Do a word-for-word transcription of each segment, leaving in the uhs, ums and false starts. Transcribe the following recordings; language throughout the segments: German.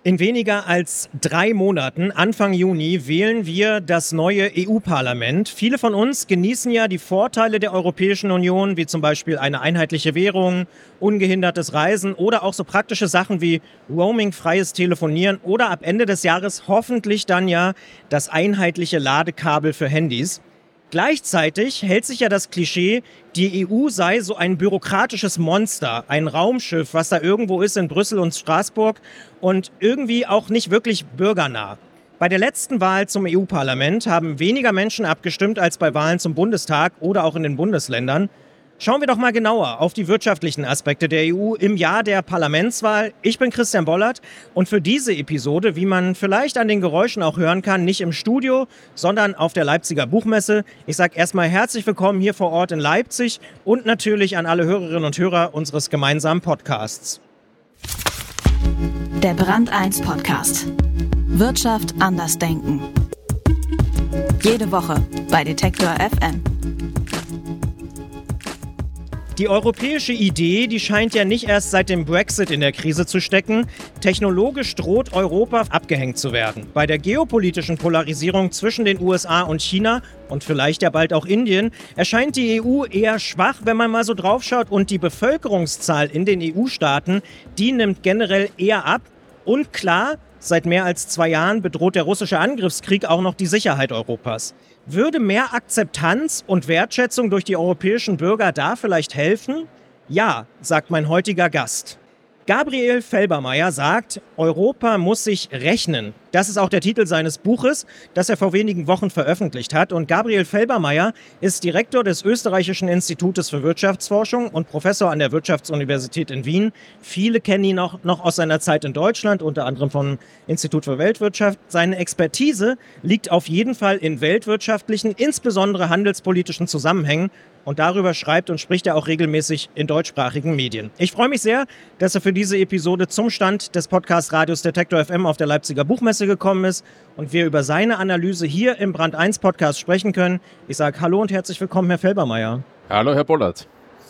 In weniger als drei Monaten, Anfang Juni, wählen wir das neue E U-Parlament. Viele von uns genießen ja die Vorteile der Europäischen Union, wie zum Beispiel eine einheitliche Währung, ungehindertes Reisen oder auch so praktische Sachen wie roamingfreies Telefonieren oder ab Ende des Jahres hoffentlich dann ja das einheitliche Ladekabel für Handys. Gleichzeitig hält sich ja das Klischee, die E U sei so ein bürokratisches Monster, ein Raumschiff, was da irgendwo ist in Brüssel und Straßburg und irgendwie auch nicht wirklich bürgernah. Bei der letzten Wahl zum E U-Parlament haben weniger Menschen abgestimmt als bei Wahlen zum Bundestag oder auch in den Bundesländern. Schauen wir doch mal genauer auf die wirtschaftlichen Aspekte der E U im Jahr der Parlamentswahl. Ich bin Christian Bollert und für diese Episode, wie man vielleicht an den Geräuschen auch hören kann, nicht im Studio, sondern auf der Leipziger Buchmesse. Ich sage erstmal herzlich willkommen hier vor Ort in Leipzig und natürlich an alle Hörerinnen und Hörer unseres gemeinsamen Podcasts. Der Brand eins Podcast. Wirtschaft anders denken. Jede Woche bei Detektor F M. Die europäische Idee, die scheint ja nicht erst seit dem Brexit in der Krise zu stecken. Technologisch droht Europa abgehängt zu werden. Bei der geopolitischen Polarisierung zwischen den U S A und China und vielleicht ja bald auch Indien erscheint die E U eher schwach, wenn man mal so draufschaut. Und die Bevölkerungszahl in den E U-Staaten, die nimmt generell eher ab. Und klar, seit mehr als zwei Jahren bedroht der russische Angriffskrieg auch noch die Sicherheit Europas. Würde mehr Akzeptanz und Wertschätzung durch die europäischen Bürger da vielleicht helfen? Ja, sagt mein heutiger Gast. Gabriel Felbermayr sagt, Europa muss sich rechnen. Das ist auch der Titel seines Buches, das er vor wenigen Wochen veröffentlicht hat. Und Gabriel Felbermayr ist Direktor des Österreichischen Institutes für Wirtschaftsforschung und Professor an der Wirtschaftsuniversität in Wien. Viele kennen ihn auch noch aus seiner Zeit in Deutschland, unter anderem vom Institut für Weltwirtschaft. Seine Expertise liegt auf jeden Fall in weltwirtschaftlichen, insbesondere handelspolitischen Zusammenhängen. Und darüber schreibt und spricht er auch regelmäßig in deutschsprachigen Medien. Ich freue mich sehr, dass er für diese Episode zum Stand des Podcast-Radios Detektor F M auf der Leipziger Buchmesse gekommen ist und wir über seine Analyse hier im Brand eins Podcast sprechen können. Ich sage Hallo und herzlich willkommen, Herr Felbermayr. Hallo, Herr Bollert.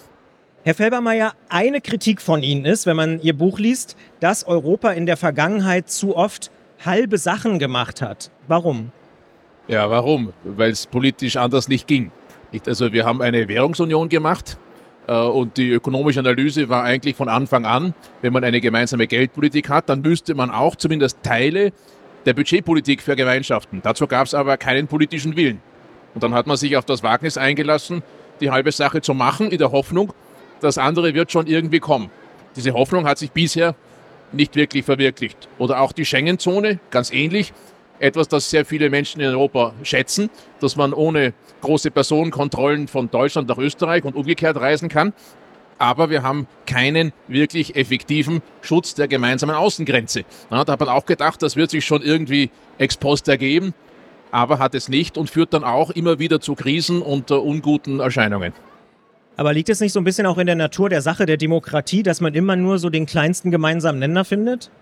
Herr Felbermayr, eine Kritik von Ihnen ist, wenn man Ihr Buch liest, dass Europa in der Vergangenheit zu oft halbe Sachen gemacht hat. Warum? Ja, warum? Weil es politisch anders nicht ging. Also wir haben eine Währungsunion gemacht äh, und die ökonomische Analyse war eigentlich von Anfang an, wenn man eine gemeinsame Geldpolitik hat, dann müsste man auch zumindest Teile der Budgetpolitik vergemeinschaften. Dazu gab es aber keinen politischen Willen. Und dann hat man sich auf das Wagnis eingelassen, die halbe Sache zu machen, in der Hoffnung, das andere wird schon irgendwie kommen. Diese Hoffnung hat sich bisher nicht wirklich verwirklicht. Oder auch die Schengen-Zone, ganz ähnlich. Etwas, das sehr viele Menschen in Europa schätzen, dass man ohne große Personenkontrollen von Deutschland nach Österreich und umgekehrt reisen kann. Aber wir haben keinen wirklich effektiven Schutz der gemeinsamen Außengrenze. Ja, da hat man auch gedacht, das wird sich schon irgendwie ex post ergeben, aber hat es nicht und führt dann auch immer wieder zu Krisen und uh, unguten Erscheinungen. Aber liegt es nicht so ein bisschen auch in der Natur der Sache der Demokratie, dass man immer nur so den kleinsten gemeinsamen Nenner findet?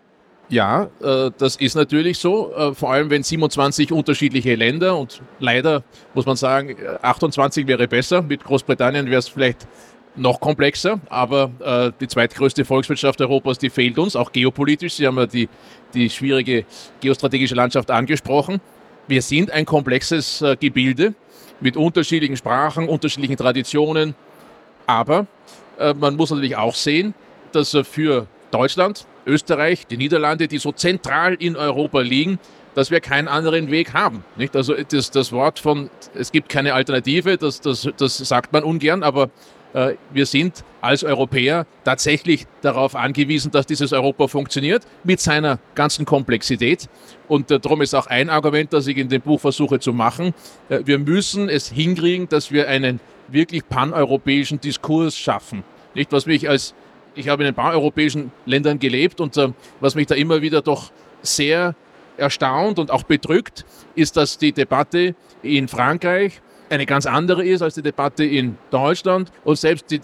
Ja, äh, das ist natürlich so, äh, vor allem wenn siebenundzwanzig unterschiedliche Länder und leider muss man sagen, achtundzwanzig wäre besser, mit Großbritannien wäre es vielleicht noch komplexer, aber äh, die zweitgrößte Volkswirtschaft Europas, die fehlt uns, auch geopolitisch. Sie haben ja die, die schwierige geostrategische Landschaft angesprochen. Wir sind ein komplexes äh, Gebilde mit unterschiedlichen Sprachen, unterschiedlichen Traditionen, aber äh, man muss natürlich auch sehen, dass äh, für Deutschland, Österreich, die Niederlande, die so zentral in Europa liegen, dass wir keinen anderen Weg haben. Nicht? Also das, das Wort von, es gibt keine Alternative, das, das, das sagt man ungern, aber äh, wir sind als Europäer tatsächlich darauf angewiesen, dass dieses Europa funktioniert, mit seiner ganzen Komplexität. Und äh, darum ist auch ein Argument, das ich in dem Buch versuche zu machen, äh, wir müssen es hinkriegen, dass wir einen wirklich paneuropäischen Diskurs schaffen. Nicht, was mich als Ich habe in ein paar europäischen Ländern gelebt und äh, was mich da immer wieder doch sehr erstaunt und auch bedrückt, ist, dass die Debatte in Frankreich eine ganz andere ist als die Debatte in Deutschland und selbst die, die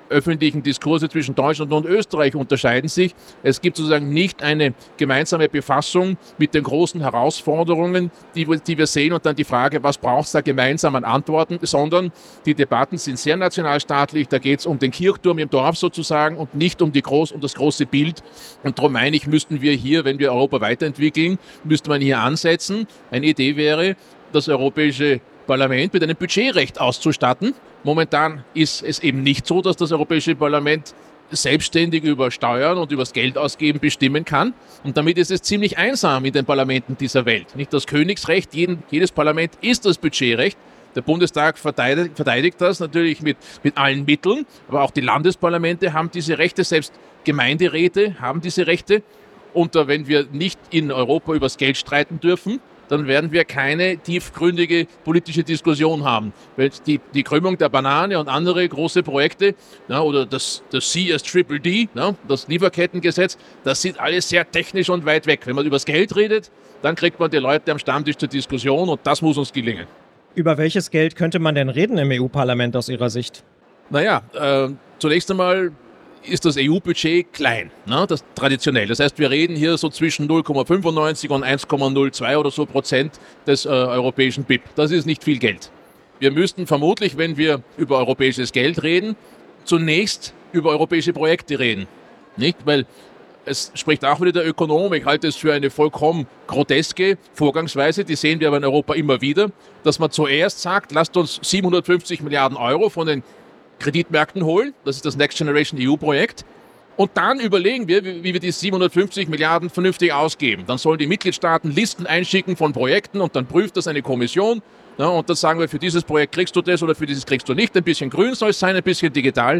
öffentlichen Diskurse zwischen Deutschland und Österreich unterscheiden sich. Es gibt sozusagen nicht eine gemeinsame Befassung mit den großen Herausforderungen, die, die wir sehen und dann die Frage, was braucht es da gemeinsam an Antworten, sondern die Debatten sind sehr nationalstaatlich, da geht es um den Kirchturm im Dorf sozusagen und nicht um, die Groß, um das große Bild. Und darum meine ich, müssten wir hier, wenn wir Europa weiterentwickeln, müsste man hier ansetzen. Eine Idee wäre, das Europäische Parlament mit einem Budgetrecht auszustatten. Momentan ist es eben nicht so, dass das Europäische Parlament selbstständig über Steuern und über das Geldausgeben bestimmen kann. Und damit ist es ziemlich einsam in den Parlamenten dieser Welt. Nicht das Königsrecht, jeden, jedes Parlament ist das Budgetrecht. Der Bundestag verteidigt, verteidigt das natürlich mit, mit allen Mitteln, aber auch die Landesparlamente haben diese Rechte, selbst Gemeinderäte haben diese Rechte. Und äh, wenn wir nicht in Europa über das Geld streiten dürfen, dann werden wir keine tiefgründige politische Diskussion haben. Weil die, die Krümmung der Banane und andere große Projekte, na, oder das, das C S D D D, na, das Lieferkettengesetz, das sind alles sehr technisch und weit weg. Wenn man über das Geld redet, dann kriegt man die Leute am Stammtisch zur Diskussion und das muss uns gelingen. Über welches Geld könnte man denn reden im E U-Parlament aus Ihrer Sicht? Naja, äh, zunächst einmal ist das E U-Budget klein, ne, das traditionell. Das heißt, wir reden hier so zwischen null Komma fünfundneunzig und eins Komma null zwei oder so Prozent des äh, europäischen B I P. Das ist nicht viel Geld. Wir müssten vermutlich, wenn wir über europäisches Geld reden, zunächst über europäische Projekte reden. Nicht? Weil es spricht auch wieder der Ökonom. Ich halte es für eine vollkommen groteske Vorgangsweise, die sehen wir aber in Europa immer wieder, dass man zuerst sagt, lasst uns siebenhundertfünfzig Milliarden Euro von den Kreditmärkten holen, das ist das Next Generation E U-Projekt. Und dann überlegen wir, wie wir die siebenhundertfünfzig Milliarden vernünftig ausgeben. Dann sollen die Mitgliedstaaten Listen einschicken von Projekten und dann prüft das eine Kommission. Ja, und dann sagen wir, für dieses Projekt kriegst du das oder für dieses kriegst du nicht. Ein bisschen grün soll es sein, ein bisschen digital.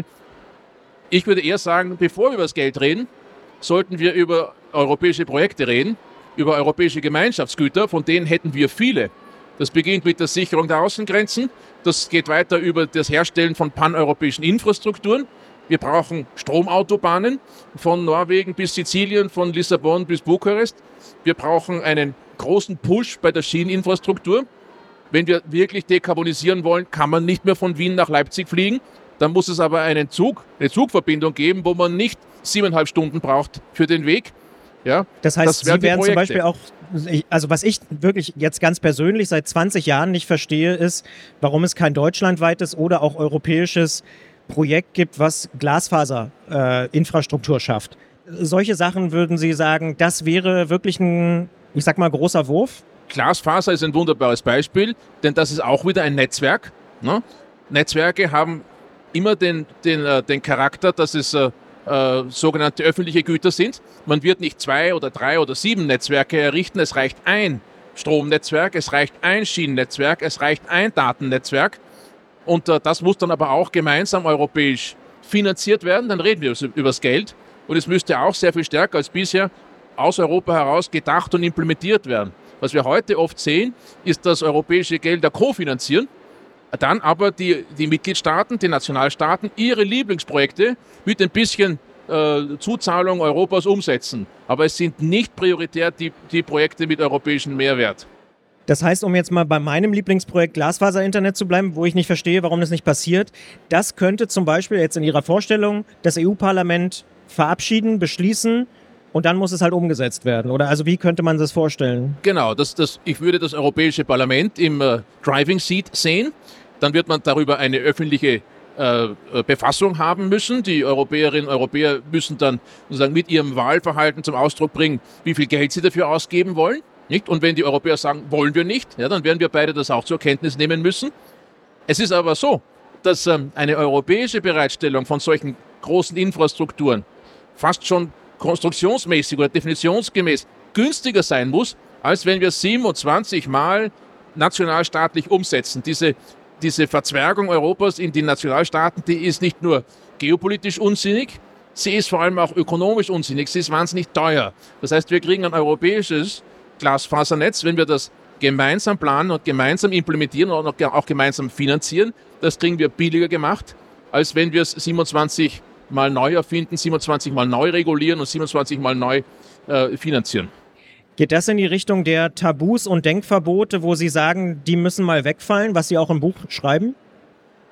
Ich würde eher sagen, bevor wir über das Geld reden, sollten wir über europäische Projekte reden, über europäische Gemeinschaftsgüter, von denen hätten wir viele. Das beginnt mit der Sicherung der Außengrenzen. Das geht weiter über das Herstellen von paneuropäischen Infrastrukturen. Wir brauchen Stromautobahnen von Norwegen bis Sizilien, von Lissabon bis Bukarest. Wir brauchen einen großen Push bei der Schieneninfrastruktur. Wenn wir wirklich dekarbonisieren wollen, kann man nicht mehr von Wien nach Leipzig fliegen. Dann muss es aber einen Zug, eine Zugverbindung geben, wo man nicht siebeneinhalb Stunden braucht für den Weg. Ja, das heißt, das Sie wären zum Beispiel auch, also was ich wirklich jetzt ganz persönlich seit zwanzig Jahren nicht verstehe, ist, warum es kein deutschlandweites oder auch europäisches Projekt gibt, was Glasfaserinfrastruktur äh, schafft. Solche Sachen würden Sie sagen, das wäre wirklich ein, ich sag mal, großer Wurf? Glasfaser ist ein wunderbares Beispiel, denn das ist auch wieder ein Netzwerk. Ne? Netzwerke haben immer den, den, äh, den Charakter, dass es äh, äh, sogenannte öffentliche Güter sind. Man wird nicht zwei oder drei oder sieben Netzwerke errichten, es reicht ein Stromnetzwerk, es reicht ein Schienennetzwerk, es reicht ein Datennetzwerk. Und äh, das muss dann aber auch gemeinsam europäisch finanziert werden. Dann reden wir über das Geld. Und es müsste auch sehr viel stärker als bisher aus Europa heraus gedacht und implementiert werden. Was wir heute oft sehen, ist, dass europäische Gelder kofinanzieren, dann aber die, die Mitgliedstaaten, die Nationalstaaten, ihre Lieblingsprojekte mit ein bisschen äh, Zuzahlung Europas umsetzen. Aber es sind nicht prioritär die, die Projekte mit europäischem Mehrwert. Das heißt, um jetzt mal bei meinem Lieblingsprojekt Glasfaser-Internet zu bleiben, wo ich nicht verstehe, warum das nicht passiert, das könnte zum Beispiel jetzt in Ihrer Vorstellung das E U-Parlament verabschieden, beschließen und dann muss es halt umgesetzt werden. Oder also wie könnte man das vorstellen? Genau, das, das, ich würde das Europäische Parlament im äh, Driving Seat sehen. Dann wird man darüber eine öffentliche äh, Befassung haben müssen. Die Europäerinnen und Europäer müssen dann sozusagen mit ihrem Wahlverhalten zum Ausdruck bringen, wie viel Geld sie dafür ausgeben wollen. Nicht? Und wenn die Europäer sagen, wollen wir nicht, ja, dann werden wir beide das auch zur Kenntnis nehmen müssen. Es ist aber so, dass ähm, eine europäische Bereitstellung von solchen großen Infrastrukturen fast schon konstruktionsmäßig oder definitionsgemäß günstiger sein muss, als wenn wir siebenundzwanzig Mal nationalstaatlich umsetzen. Diese, diese Verzwergung Europas in die Nationalstaaten, die ist nicht nur geopolitisch unsinnig, sie ist vor allem auch ökonomisch unsinnig, sie ist wahnsinnig teuer. Das heißt, wir kriegen ein europäisches Glasfasernetz, wenn wir das gemeinsam planen und gemeinsam implementieren und auch gemeinsam finanzieren, das kriegen wir billiger gemacht, als wenn wir es siebenundzwanzig Mal neu erfinden, siebenundzwanzig Mal neu regulieren und siebenundzwanzig Mal neu äh, finanzieren. Geht das in die Richtung der Tabus und Denkverbote, wo Sie sagen, die müssen mal wegfallen, was Sie auch im Buch schreiben?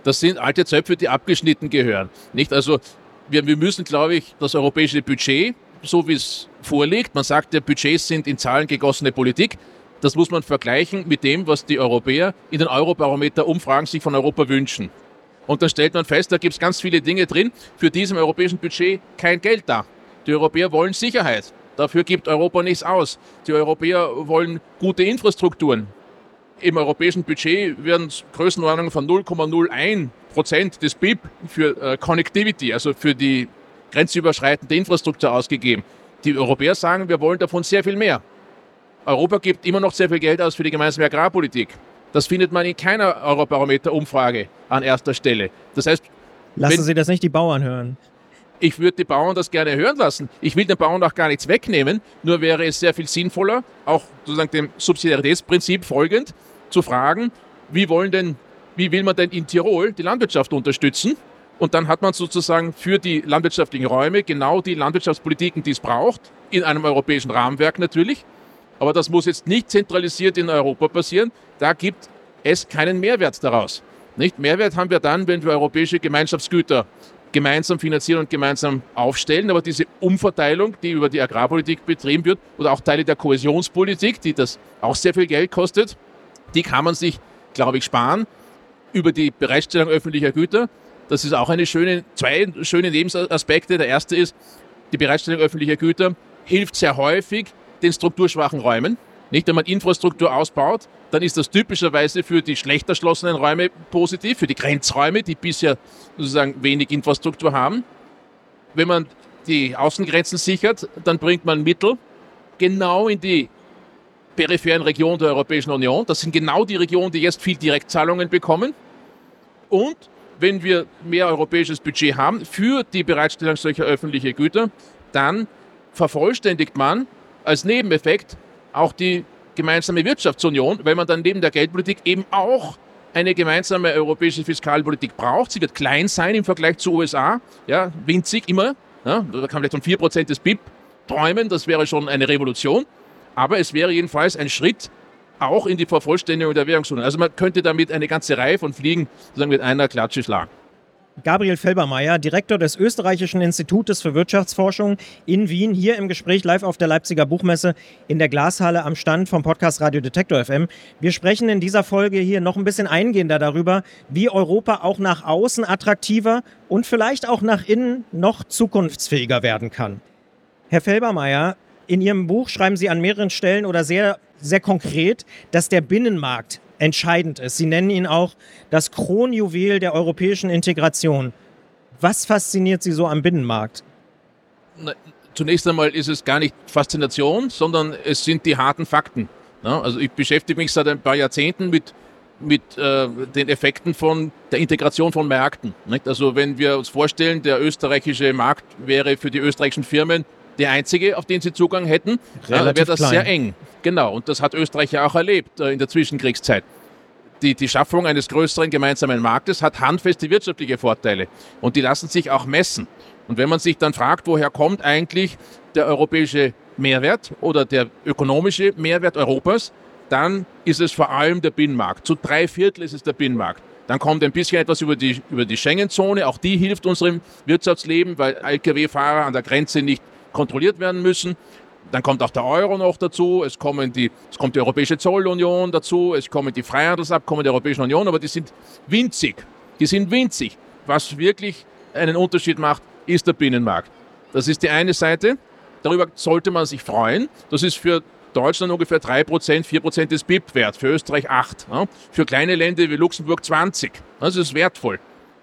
Das sind alte Zöpfe, die abgeschnitten gehören. Nicht? Also wir, wir müssen, glaube ich, das europäische Budget, so wie es vorliegt, man sagt, ja, Budgets sind in Zahlen gegossene Politik, das muss man vergleichen mit dem, was die Europäer in den Eurobarometer-Umfragen sich von Europa wünschen. Und dann stellt man fest, da gibt es ganz viele Dinge drin, für die ist im europäischen Budget kein Geld da. Die Europäer wollen Sicherheit, dafür gibt Europa nichts aus. Die Europäer wollen gute Infrastrukturen. Im europäischen Budget werden Größenordnungen von null Komma null eins Prozent des B I P für äh, Connectivity, also für die grenzüberschreitende Infrastruktur ausgegeben. Die Europäer sagen, wir wollen davon sehr viel mehr. Europa gibt immer noch sehr viel Geld aus für die gemeinsame Agrarpolitik. Das findet man in keiner Eurobarometer-Umfrage an erster Stelle. Das heißt, lassen Sie das nicht die Bauern hören. Ich würde die Bauern das gerne hören lassen. Ich will den Bauern auch gar nichts wegnehmen. Nur wäre es sehr viel sinnvoller, auch sozusagen dem Subsidiaritätsprinzip folgend, zu fragen, wie wollen denn, wie will man denn in Tirol die Landwirtschaft unterstützen? Und dann hat man sozusagen für die landwirtschaftlichen Räume genau die Landwirtschaftspolitiken, die es braucht, in einem europäischen Rahmenwerk natürlich. Aber das muss jetzt nicht zentralisiert in Europa passieren. Da gibt es keinen Mehrwert daraus. Nicht? Mehrwert haben wir dann, wenn wir europäische Gemeinschaftsgüter gemeinsam finanzieren und gemeinsam aufstellen. Aber diese Umverteilung, die über die Agrarpolitik betrieben wird, oder auch Teile der Kohäsionspolitik, die das auch sehr viel Geld kostet, die kann man sich, glaube ich, sparen über die Bereitstellung öffentlicher Güter. Das ist auch eine schöne, zwei schöne Nebenaspekte. Der erste ist, die Bereitstellung öffentlicher Güter hilft sehr häufig den strukturschwachen Räumen. Nicht, wenn man Infrastruktur ausbaut, dann ist das typischerweise für die schlecht erschlossenen Räume positiv, für die Grenzräume, die bisher sozusagen wenig Infrastruktur haben. Wenn man die Außengrenzen sichert, dann bringt man Mittel genau in die peripheren Regionen der Europäischen Union. Das sind genau die Regionen, die jetzt viel Direktzahlungen bekommen. Und wenn wir mehr europäisches Budget haben für die Bereitstellung solcher öffentlicher Güter, dann vervollständigt man als Nebeneffekt auch die gemeinsame Wirtschaftsunion, weil man dann neben der Geldpolitik eben auch eine gemeinsame europäische Fiskalpolitik braucht. Sie wird klein sein im Vergleich zu U S A, ja, winzig immer. Ja, da kann man vielleicht um vier Prozent des B I P träumen, das wäre schon eine Revolution. Aber es wäre jedenfalls ein Schritt auch in die Vervollständigung der Währungsunion. Also man könnte damit eine ganze Reihe von Fliegen sozusagen mit einer Klatsche schlagen. Gabriel Felbermayr, Direktor des Österreichischen Institutes für Wirtschaftsforschung in Wien, hier im Gespräch live auf der Leipziger Buchmesse in der Glashalle am Stand vom Podcast Radio Detektor F M. Wir sprechen in dieser Folge hier noch ein bisschen eingehender darüber, wie Europa auch nach außen attraktiver und vielleicht auch nach innen noch zukunftsfähiger werden kann. Herr Felbermayr, in Ihrem Buch schreiben Sie an mehreren Stellen oder sehr, sehr konkret, dass der Binnenmarkt entscheidend ist. Sie nennen ihn auch das Kronjuwel der europäischen Integration. Was fasziniert Sie so am Binnenmarkt? Na, zunächst einmal ist es gar nicht Faszination, sondern es sind die harten Fakten. Ja, also ich beschäftige mich seit ein paar Jahrzehnten mit, mit äh, den Effekten von der Integration von Märkten. Nicht? Also wenn wir uns vorstellen, der österreichische Markt wäre für die österreichischen Firmen der einzige, auf den sie Zugang hätten, ja, dann wäre das klein. Sehr eng. Genau, und das hat Österreich ja auch erlebt äh, in der Zwischenkriegszeit. Die, die Schaffung eines größeren gemeinsamen Marktes hat handfeste wirtschaftliche Vorteile und die lassen sich auch messen. Und wenn man sich dann fragt, woher kommt eigentlich der europäische Mehrwert oder der ökonomische Mehrwert Europas, dann ist es vor allem der Binnenmarkt. Zu drei Viertel ist es der Binnenmarkt. Dann kommt ein bisschen etwas über die, über die Schengen-Zone, auch die hilft unserem Wirtschaftsleben, weil L K W-Fahrer an der Grenze nicht kontrolliert werden müssen. Dann kommt auch der Euro noch dazu, es, kommen die, es kommt die Europäische Zollunion dazu, es kommen die Freihandelsabkommen der Europäischen Union, aber die sind winzig. Die sind winzig. Was wirklich einen Unterschied macht, ist der Binnenmarkt. Das ist die eine Seite. Darüber sollte man sich freuen. Das ist für Deutschland ungefähr drei Prozent, vier Prozent des B I P wert, für Österreich acht Prozent. Für kleine Länder wie Luxemburg zwanzig Prozent. Das ist wertvoll.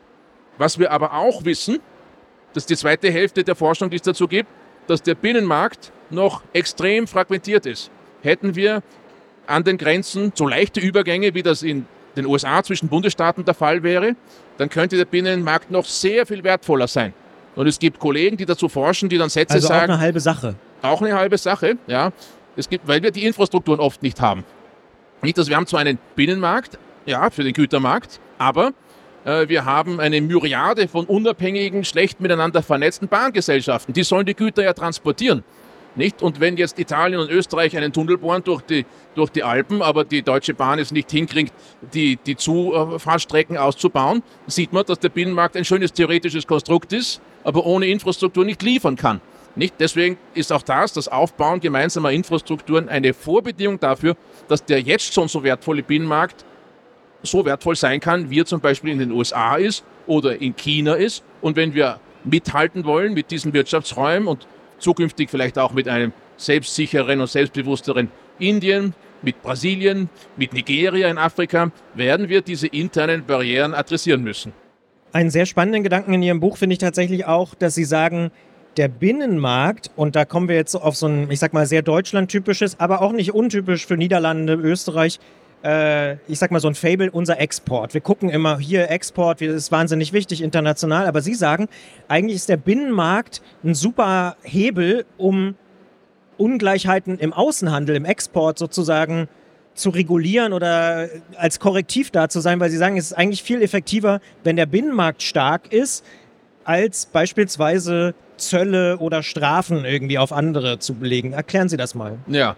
Was wir aber auch wissen, das ist die zweite Hälfte der Forschung, die es dazu gibt, dass der Binnenmarkt noch extrem fragmentiert ist. Hätten wir an den Grenzen so leichte Übergänge, wie das in den U S A zwischen Bundesstaaten der Fall wäre, dann könnte der Binnenmarkt noch sehr viel wertvoller sein. Und es gibt Kollegen, die dazu forschen, die dann Sätze also sagen... Also auch eine halbe Sache. Auch eine halbe Sache, ja. Es gibt, weil wir die Infrastrukturen oft nicht haben. Nicht, dass wir haben zwar einen Binnenmarkt, ja, für den Gütermarkt, aber äh, wir haben eine Myriade von unabhängigen, schlecht miteinander vernetzten Bahngesellschaften. Die sollen die Güter ja transportieren. Nicht? Und wenn jetzt Italien und Österreich einen Tunnel bohren durch die, durch die Alpen, aber die Deutsche Bahn es nicht hinkriegt, die, die Zufahrtsstrecken auszubauen, sieht man, dass der Binnenmarkt ein schönes theoretisches Konstrukt ist, aber ohne Infrastruktur nicht liefern kann. Nicht? Deswegen ist auch das, das Aufbauen gemeinsamer Infrastrukturen, eine Vorbedingung dafür, dass der jetzt schon so wertvolle Binnenmarkt so wertvoll sein kann, wie er zum Beispiel in den U S A ist oder in China ist. Und wenn wir mithalten wollen mit diesen Wirtschaftsräumen und zukünftig vielleicht auch mit einem selbstsicheren und selbstbewussteren Indien, mit Brasilien, mit Nigeria in Afrika, werden wir diese internen Barrieren adressieren müssen. Einen sehr spannenden Gedanken in Ihrem Buch finde ich tatsächlich auch, dass Sie sagen, der Binnenmarkt, und da kommen wir jetzt auf so ein, ich sag mal, sehr deutschlandtypisches, aber auch nicht untypisch für Niederlande, Österreich, äh, ich sag mal so ein Fable, unser Export. Wir gucken immer hier Export, das ist wahnsinnig wichtig international, aber Sie sagen, eigentlich ist der Binnenmarkt ein super Hebel, um Ungleichheiten im Außenhandel, im Export sozusagen zu regulieren oder als Korrektiv da zu sein, weil Sie sagen, es ist eigentlich viel effektiver, wenn der Binnenmarkt stark ist, als beispielsweise Zölle oder Strafen irgendwie auf andere zu belegen. Erklären Sie das mal. Ja,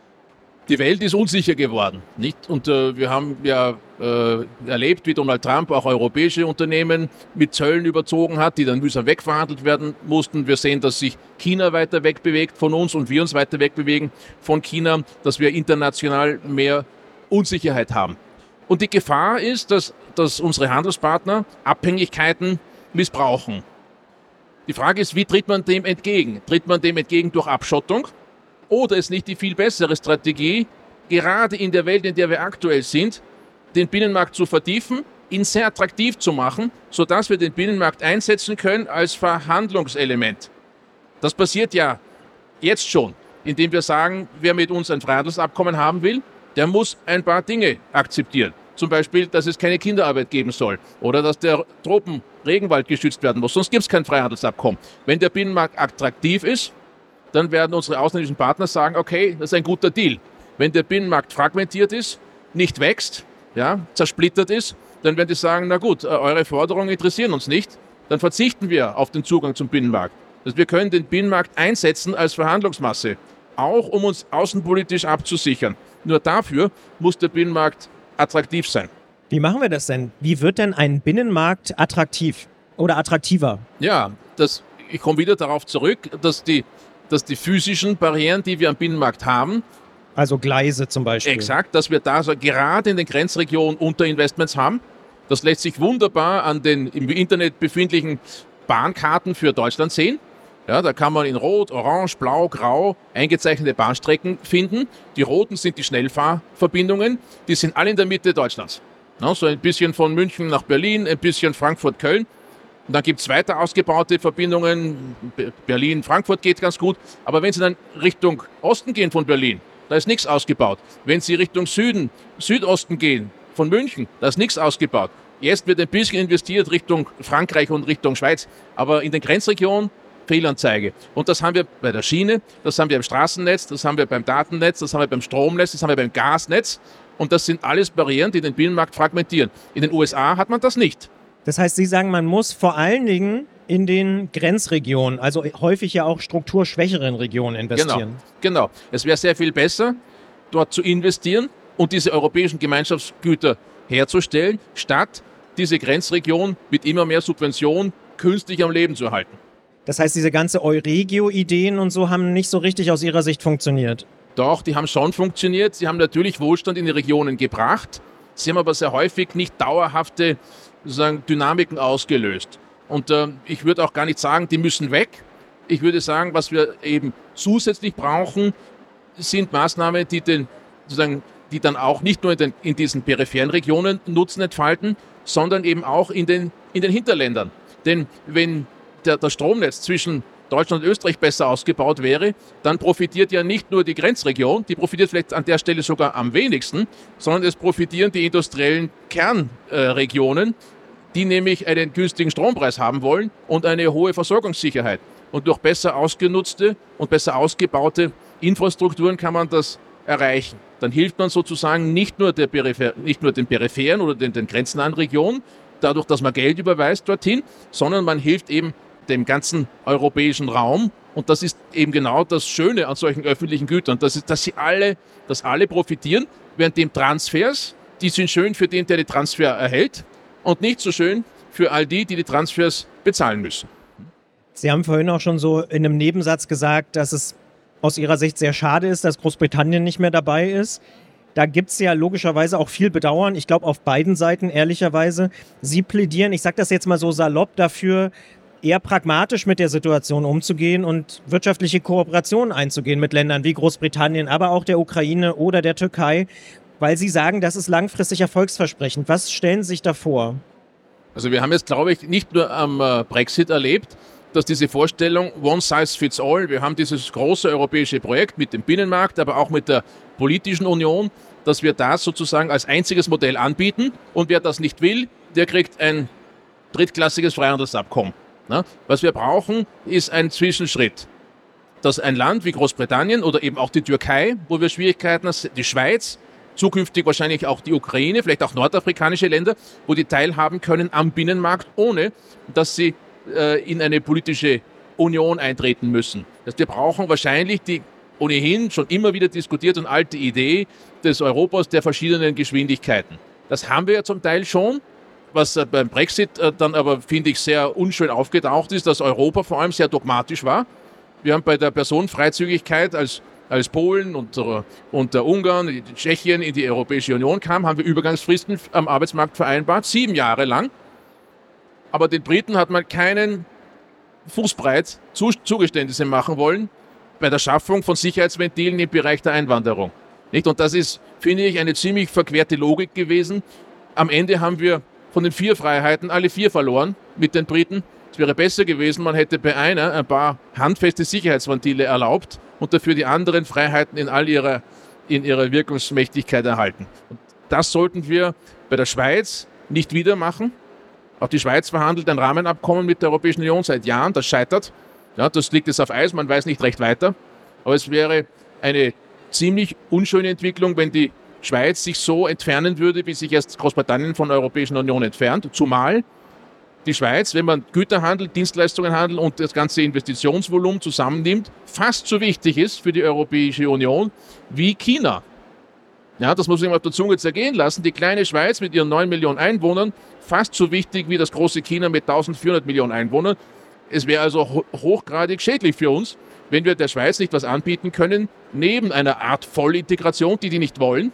die Welt ist unsicher geworden, nicht? Und äh, wir haben ja äh, erlebt, wie Donald Trump auch europäische Unternehmen mit Zöllen überzogen hat, die dann mühsam wegverhandelt werden mussten. Wir sehen, dass sich China weiter wegbewegt von uns und wir uns weiter wegbewegen von China, dass wir international mehr Unsicherheit haben. Und die Gefahr ist, dass, dass unsere Handelspartner Abhängigkeiten missbrauchen. Die Frage ist, wie tritt man dem entgegen? Tritt man dem entgegen durch Abschottung? Oder ist nicht die viel bessere Strategie, gerade in der Welt, in der wir aktuell sind, den Binnenmarkt zu vertiefen, ihn sehr attraktiv zu machen, sodass wir den Binnenmarkt einsetzen können als Verhandlungselement? Das passiert ja jetzt schon, indem wir sagen, wer mit uns ein Freihandelsabkommen haben will, der muss ein paar Dinge akzeptieren. Zum Beispiel, dass es keine Kinderarbeit geben soll oder dass der Tropenregenwald geschützt werden muss. Sonst gibt es kein Freihandelsabkommen. Wenn der Binnenmarkt attraktiv ist, dann werden unsere ausländischen Partner sagen, okay, das ist ein guter Deal. Wenn der Binnenmarkt fragmentiert ist, nicht wächst, ja, zersplittert ist, dann werden die sagen, na gut, eure Forderungen interessieren uns nicht, dann verzichten wir auf den Zugang zum Binnenmarkt. Also wir können den Binnenmarkt einsetzen als Verhandlungsmasse, auch um uns außenpolitisch abzusichern. Nur dafür muss der Binnenmarkt attraktiv sein. Wie machen wir das denn? Wie wird denn ein Binnenmarkt attraktiv oder attraktiver? Ja, das, ich komme wieder darauf zurück, dass die, dass die physischen Barrieren, die wir am Binnenmarkt haben, also Gleise zum Beispiel. Exakt, dass wir da so gerade in den Grenzregionen Unterinvestments haben. Das lässt sich wunderbar an den im Internet befindlichen Bahnkarten für Deutschland sehen. Ja, da kann man in Rot, Orange, Blau, Grau eingezeichnete Bahnstrecken finden. Die roten sind die Schnellfahrverbindungen, die sind alle in der Mitte Deutschlands. Ja, so ein bisschen von München nach Berlin, ein bisschen Frankfurt, Köln. Und dann gibt es weiter ausgebaute Verbindungen. Berlin, Frankfurt geht ganz gut. Aber wenn Sie dann Richtung Osten gehen von Berlin, da ist nichts ausgebaut. Wenn Sie Richtung Süden, Südosten gehen von München, da ist nichts ausgebaut. Jetzt wird ein bisschen investiert Richtung Frankreich und Richtung Schweiz. Aber in den Grenzregionen Fehlanzeige. Und das haben wir bei der Schiene, das haben wir im Straßennetz, das haben wir beim Datennetz, das haben wir beim Stromnetz, das haben wir beim Gasnetz. Und das sind alles Barrieren, die den Binnenmarkt fragmentieren. In den U S A hat man das nicht. Das heißt, Sie sagen, man muss vor allen Dingen in den Grenzregionen, also häufig ja auch strukturschwächeren Regionen investieren. Genau, genau. Es wäre sehr viel besser, dort zu investieren und diese europäischen Gemeinschaftsgüter herzustellen, statt diese Grenzregion mit immer mehr Subventionen künstlich am Leben zu erhalten. Das heißt, diese ganze Euregio-Ideen und so haben nicht so richtig aus Ihrer Sicht funktioniert? Doch, die haben schon funktioniert. Sie haben natürlich Wohlstand in die Regionen gebracht. Sie haben aber sehr häufig nicht dauerhafte sozusagen, Dynamiken ausgelöst. Und äh, ich würde auch gar nicht sagen, die müssen weg. Ich würde sagen, was wir eben zusätzlich brauchen, sind Maßnahmen, die, den, sozusagen, die dann auch nicht nur in, den, in diesen peripheren Regionen Nutzen entfalten, sondern eben auch in den, in den Hinterländern. Denn wenn der, das Stromnetz zwischen Deutschland und Österreich besser ausgebaut wäre, dann profitiert ja nicht nur die Grenzregion, die profitiert vielleicht an der Stelle sogar am wenigsten, sondern es profitieren die industriellen Kernregionen, die nämlich einen günstigen Strompreis haben wollen und eine hohe Versorgungssicherheit. Und durch besser ausgenutzte und besser ausgebaute Infrastrukturen kann man das erreichen. Dann hilft man sozusagen nicht nur, der Peripher- nicht nur den peripheren oder den, den grenznahen Regionen, dadurch, dass man Geld überweist dorthin, sondern man hilft eben dem ganzen europäischen Raum Und das ist eben genau das Schöne an solchen öffentlichen Gütern, dass, dass sie alle, dass alle profitieren, während dem Transfers, die sind schön für den, der die Transfer erhält und nicht so schön für all die, die die Transfers bezahlen müssen. Sie haben vorhin auch schon so in einem Nebensatz gesagt, dass es aus Ihrer Sicht sehr schade ist, dass Großbritannien nicht mehr dabei ist. Da gibt es ja logischerweise auch viel Bedauern. Ich glaube, auf beiden Seiten, ehrlicherweise. Sie plädieren, ich sage das jetzt mal so salopp, dafür, eher pragmatisch mit der Situation umzugehen und wirtschaftliche Kooperationen einzugehen mit Ländern wie Großbritannien, aber auch der Ukraine oder der Türkei, weil Sie sagen, das ist langfristig erfolgsversprechend. Was stellen Sie sich da vor? Also wir haben jetzt, glaube ich, nicht nur am Brexit erlebt, dass diese Vorstellung One Size Fits All, wir haben dieses große europäische Projekt mit dem Binnenmarkt, aber auch mit der politischen Union, dass wir das sozusagen als einziges Modell anbieten und wer das nicht will, der kriegt ein drittklassiges Freihandelsabkommen. Was wir brauchen, ist ein Zwischenschritt, dass ein Land wie Großbritannien oder eben auch die Türkei, wo wir Schwierigkeiten haben, die Schweiz, zukünftig wahrscheinlich auch die Ukraine, vielleicht auch nordafrikanische Länder, wo die teilhaben können am Binnenmarkt, ohne dass sie äh, in eine politische Union eintreten müssen. Das wir brauchen wahrscheinlich die ohnehin schon immer wieder diskutierte und alte Idee des Europas der verschiedenen Geschwindigkeiten. Das haben wir ja zum Teil schon. Was äh, beim Brexit äh, dann aber, finde ich, sehr unschön aufgetaucht ist, dass Europa vor allem sehr dogmatisch war. Wir haben bei der Personenfreizügigkeit als Als Polen und, und der Ungarn, die Tschechien in die Europäische Union kam, haben wir Übergangsfristen am Arbeitsmarkt vereinbart, sieben Jahre lang. Aber den Briten hat man keinen Fußbreit Zugeständnisse machen wollen bei der Schaffung von Sicherheitsventilen im Bereich der Einwanderung. Nicht? Und das ist, finde ich, eine ziemlich verquerte Logik gewesen. Am Ende haben wir von den vier Freiheiten alle vier verloren mit den Briten. Es wäre besser gewesen, man hätte bei einer ein paar handfeste Sicherheitsventile erlaubt und dafür die anderen Freiheiten in all ihrer, in ihrer Wirkungsmächtigkeit erhalten. Und das sollten wir bei der Schweiz nicht wieder machen. Auch die Schweiz verhandelt ein Rahmenabkommen mit der Europäischen Union seit Jahren, das scheitert. Ja, das liegt jetzt auf Eis, man weiß nicht recht weiter. Aber es wäre eine ziemlich unschöne Entwicklung, wenn die Schweiz sich so entfernen würde, wie sich erst Großbritannien von der Europäischen Union entfernt. Zumal die Schweiz, wenn man Güterhandel, Dienstleistungen handelt und das ganze Investitionsvolumen zusammennimmt, fast so wichtig ist für die Europäische Union wie China. Ja, das muss man auf der Zunge zergehen lassen. Die kleine Schweiz mit ihren neun Millionen Einwohnern, fast so wichtig wie das große China mit eintausendvierhundert Millionen Einwohnern. Es wäre also ho- hochgradig schädlich für uns, wenn wir der Schweiz nicht was anbieten können, neben einer Art Vollintegration, die die nicht wollen,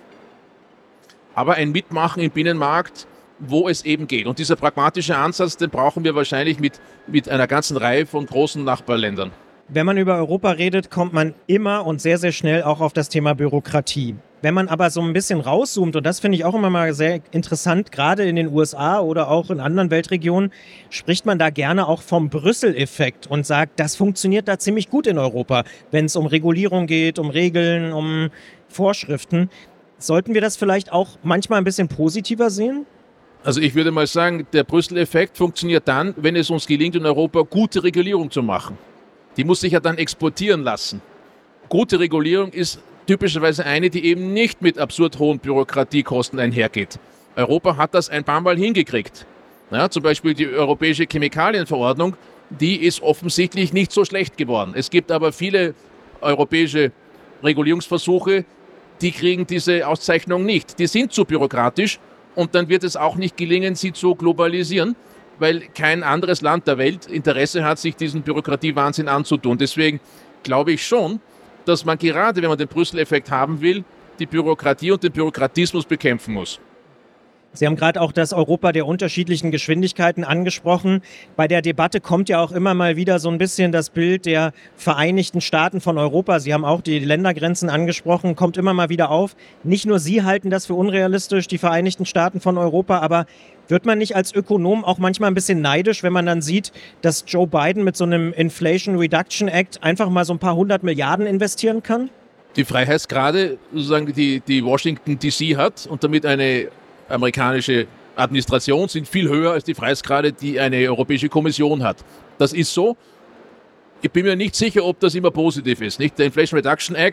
aber ein Mitmachen im Binnenmarkt, wo es eben geht. Und dieser pragmatische Ansatz, den brauchen wir wahrscheinlich mit, mit einer ganzen Reihe von großen Nachbarländern. Wenn man über Europa redet, kommt man immer und sehr, sehr schnell auch auf das Thema Bürokratie. Wenn man aber so ein bisschen rauszoomt, und das finde ich auch immer mal sehr interessant, gerade in den U S A oder auch in anderen Weltregionen, spricht man da gerne auch vom Brüssel-Effekt und sagt, das funktioniert da ziemlich gut in Europa, wenn es um Regulierung geht, um Regeln, um Vorschriften. Sollten wir das vielleicht auch manchmal ein bisschen positiver sehen? Also ich würde mal sagen, der Brüssel-Effekt funktioniert dann, wenn es uns gelingt, in Europa gute Regulierung zu machen. Die muss sich ja dann exportieren lassen. Gute Regulierung ist typischerweise eine, die eben nicht mit absurd hohen Bürokratiekosten einhergeht. Europa hat das ein paar Mal hingekriegt. Ja, zum Beispiel die Europäische Chemikalienverordnung, die ist offensichtlich nicht so schlecht geworden. Es gibt aber viele europäische Regulierungsversuche, die kriegen diese Auszeichnung nicht. Die sind zu bürokratisch. Und dann wird es auch nicht gelingen, sie zu globalisieren, weil kein anderes Land der Welt Interesse hat, sich diesen Bürokratiewahnsinn anzutun. Deswegen glaube ich schon, dass man gerade, wenn man den Brüssel-Effekt haben will, die Bürokratie und den Bürokratismus bekämpfen muss. Sie haben gerade auch das Europa der unterschiedlichen Geschwindigkeiten angesprochen. Bei der Debatte kommt ja auch immer mal wieder so ein bisschen das Bild der Vereinigten Staaten von Europa. Sie haben auch die Ländergrenzen angesprochen, kommt immer mal wieder auf. Nicht nur Sie halten das für unrealistisch, die Vereinigten Staaten von Europa, aber wird man nicht als Ökonom auch manchmal ein bisschen neidisch, wenn man dann sieht, dass Joe Biden mit so einem Inflation Reduction Act einfach mal so ein paar hundert Milliarden investieren kann? Die Freiheitsgrade, sozusagen, die, die Washington D C hat und damit eine amerikanische Administration sind viel höher als die Freiheitsgrade, die eine Europäische Kommission hat. Das ist so. Ich bin mir nicht sicher, ob das immer positiv ist. Nicht? Der Inflation Reduction Act,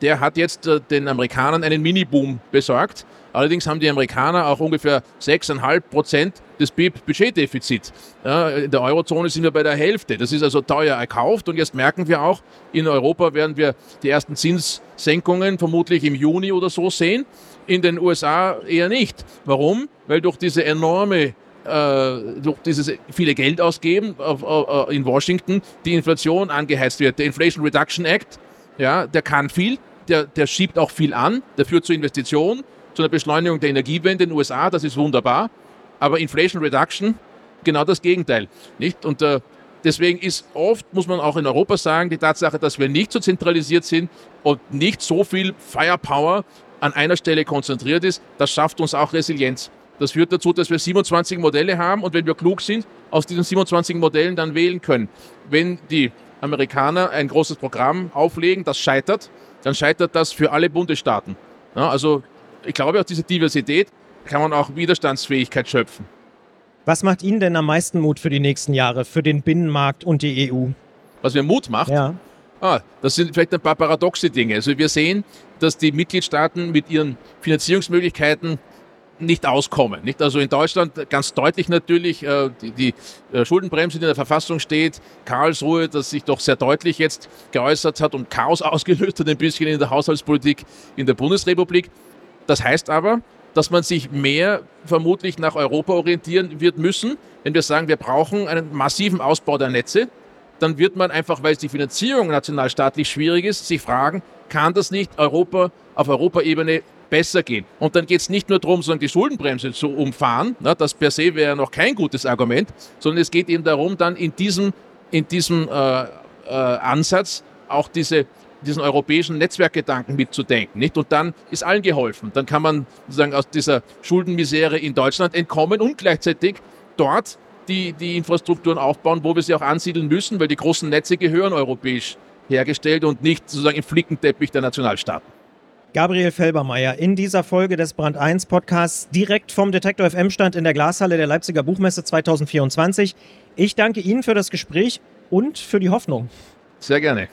der hat jetzt äh, den Amerikanern einen Mini-Boom besorgt. Allerdings haben die Amerikaner auch ungefähr sechs Komma fünf Prozent des B I P-Budgetdefizit. Ja, in der Eurozone sind wir bei der Hälfte. Das ist also teuer erkauft und jetzt merken wir auch, in Europa werden wir die ersten Zinssenkungen vermutlich im Juni oder so sehen. In den U S A eher nicht. Warum? Weil durch diese enorme, äh, durch dieses viele Geld ausgeben auf, auf, in Washington die Inflation angeheizt wird. Der Inflation Reduction Act, ja, der kann viel, der, der schiebt auch viel an, der führt zu Investitionen, zu einer Beschleunigung der Energiewende in den U S A, das ist wunderbar. Aber Inflation Reduction, genau das Gegenteil. Nicht? Und äh, deswegen ist oft, muss man auch in Europa sagen, die Tatsache, dass wir nicht so zentralisiert sind und nicht so viel Firepower an einer Stelle konzentriert ist, das schafft uns auch Resilienz. Das führt dazu, dass wir siebenundzwanzig Modelle haben und wenn wir klug sind, aus diesen siebenundzwanzig Modellen dann wählen können. Wenn die Amerikaner ein großes Programm auflegen, das scheitert, dann scheitert das für alle Bundesstaaten. Ja, also ich glaube, aus dieser Diversität kann man auch Widerstandsfähigkeit schöpfen. Was macht Ihnen denn am meisten Mut für die nächsten Jahre, für den Binnenmarkt und die E U? Was mir Mut macht? Ja. Ah, das sind vielleicht ein paar paradoxe Dinge. Also wir sehen, dass die Mitgliedstaaten mit ihren Finanzierungsmöglichkeiten nicht auskommen. Nicht? Also in Deutschland ganz deutlich natürlich äh, die, die äh, Schuldenbremse, die in der Verfassung steht, Karlsruhe, das sich doch sehr deutlich jetzt geäußert hat und Chaos ausgelöst hat ein bisschen in der Haushaltspolitik in der Bundesrepublik. Das heißt aber, dass man sich mehr vermutlich nach Europa orientieren wird müssen. Wenn wir sagen, wir brauchen einen massiven Ausbau der Netze, dann wird man einfach, weil die Finanzierung nationalstaatlich schwierig ist, sich fragen, kann das nicht Europa auf Europaebene besser gehen? Und dann geht es nicht nur darum, sozusagen die Schuldenbremse zu umfahren, na, das per se wäre noch kein gutes Argument, sondern es geht eben darum, dann in diesem, in diesem äh, äh, Ansatz auch diese diesen europäischen Netzwerkgedanken mitzudenken. Nicht? Und dann ist allen geholfen. Dann kann man sozusagen aus dieser Schuldenmisere in Deutschland entkommen und gleichzeitig dort die, die Infrastrukturen aufbauen, wo wir sie auch ansiedeln müssen, weil die großen Netze gehören europäisch hergestellt und nicht sozusagen im Flickenteppich der Nationalstaaten. Gabriel Felbermayr in dieser Folge des Brand eins Podcasts direkt vom Detektor F M Stand in der Glashalle der Leipziger Buchmesse zwanzig vierundzwanzig. Ich danke Ihnen für das Gespräch und für die Hoffnung. Sehr gerne.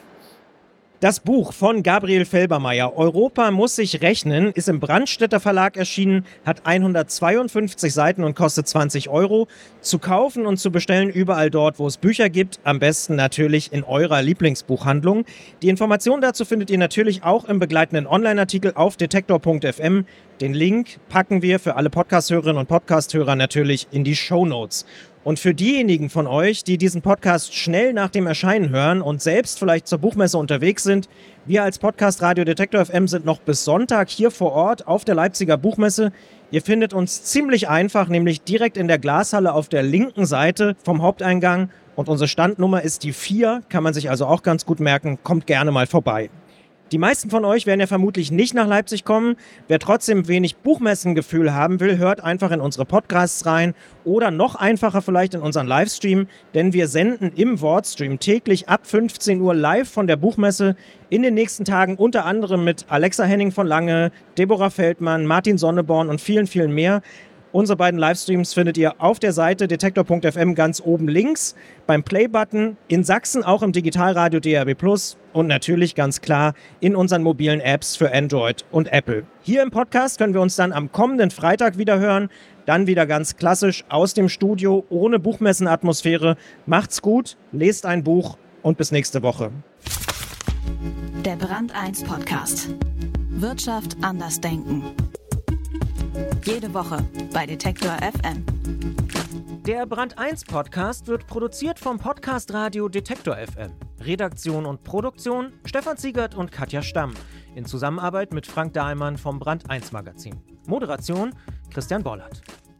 Das Buch von Gabriel Felbermayr, Europa muss sich rechnen, ist im Brandstätter Verlag erschienen, hat hundertzweiundfünfzig Seiten und kostet zwanzig Euro. Zu kaufen und zu bestellen überall dort, wo es Bücher gibt, am besten natürlich in eurer Lieblingsbuchhandlung. Die Informationen dazu findet ihr natürlich auch im begleitenden Online-Artikel auf detektor punkt f m. Den Link packen wir für alle Podcast-Hörerinnen und Podcast-Hörer natürlich in die Shownotes. Und für diejenigen von euch, die diesen Podcast schnell nach dem Erscheinen hören und selbst vielleicht zur Buchmesse unterwegs sind, wir als Podcast Radio Detektor F M sind noch bis Sonntag hier vor Ort auf der Leipziger Buchmesse. Ihr findet uns ziemlich einfach, nämlich direkt in der Glashalle auf der linken Seite vom Haupteingang. Und unsere Standnummer ist die vier, kann man sich also auch ganz gut merken. Kommt gerne mal vorbei. Die meisten von euch werden ja vermutlich nicht nach Leipzig kommen. Wer trotzdem wenig Buchmessengefühl haben will, hört einfach in unsere Podcasts rein oder noch einfacher vielleicht in unseren Livestream, denn wir senden im Wordstream täglich ab fünfzehn Uhr live von der Buchmesse. In den nächsten Tagen unter anderem mit Alexa Henning von Lange, Deborah Feldmann, Martin Sonneborn und vielen, vielen mehr. Unsere beiden Livestreams findet ihr auf der Seite detektor punkt f m ganz oben links, beim Play-Button, in Sachsen auch im Digitalradio D A B plus und natürlich ganz klar in unseren mobilen Apps für Android und Apple. Hier im Podcast können wir uns dann am kommenden Freitag wieder hören, dann wieder ganz klassisch aus dem Studio, ohne Buchmessenatmosphäre. Macht's gut, lest ein Buch und bis nächste Woche. Der Brand eins Podcast. Wirtschaft anders denken. Jede Woche bei Detektor F M. Der Brand eins Podcast wird produziert vom Podcast Radio Detektor F M. Redaktion und Produktion Stefan Ziegert und Katja Stamm. In Zusammenarbeit mit Frank Dahlmann vom Brand eins Magazin. Moderation Christian Bollert.